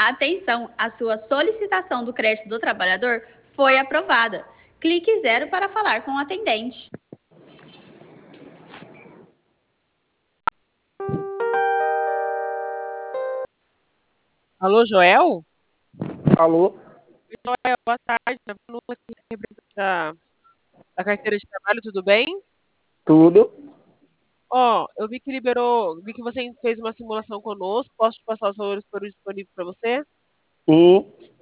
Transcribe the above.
Atenção, a sua solicitação do crédito do trabalhador foi aprovada. Clique zero para falar com o atendente. Alô, Joel? Alô? Joel, boa tarde. A Bruna aqui, representante da carteira de trabalho, tudo bem? Tudo? Ó, eu vi que vi que você fez uma simulação conosco. Posso te passar os valores que foram disponíveis para você? Sim.